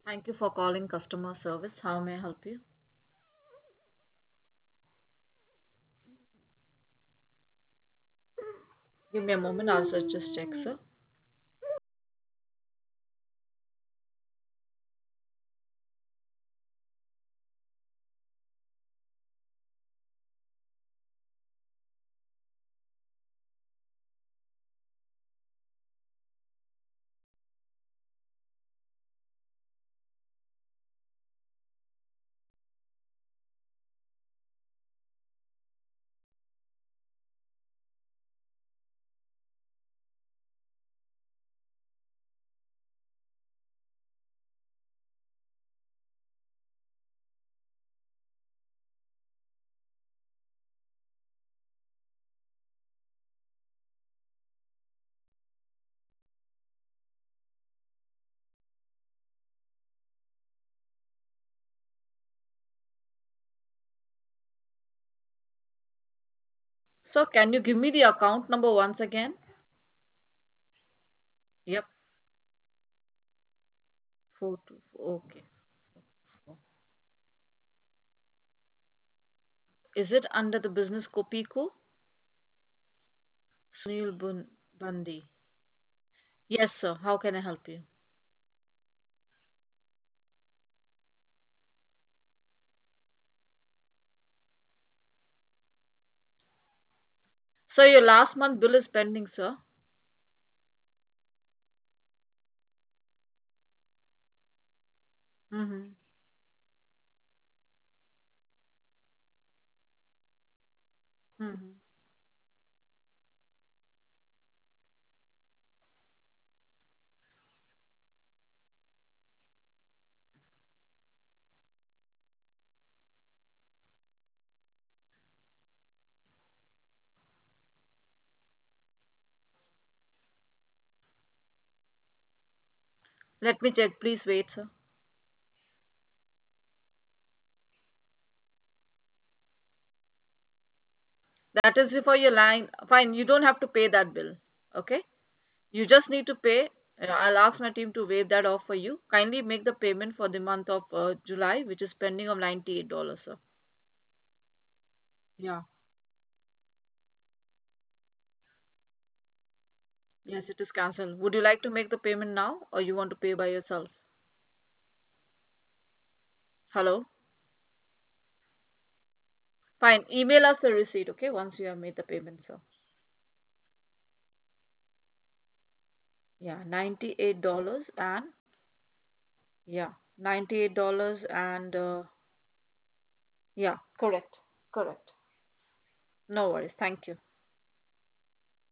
Thank you for calling customer service. How may I help you? Give me a moment. I'll just check, sir. So, can you give me the account number once again? Yep. 424. Okay. Is it under the business Kopiko? Sunil Bandi. Yes, sir. How can I help you? So, your last month bill is pending, sir. Mm-hmm. Mm-hmm. Let me check. Please wait, sir. That is for your line. Fine. You don't have to pay that bill. Okay. You just need to pay. I'll ask my team to waive that off for you. Kindly make the payment for the month of July, which is pending of $98, sir. Yeah. Yes, it is cancelled. Would you like to make the payment now or you want to pay by yourself? Hello? Fine. Email us the receipt, okay, once you have made the payment, sir. Yeah, $98 and yeah, $98 and yeah, correct. Correct. No worries. Thank you.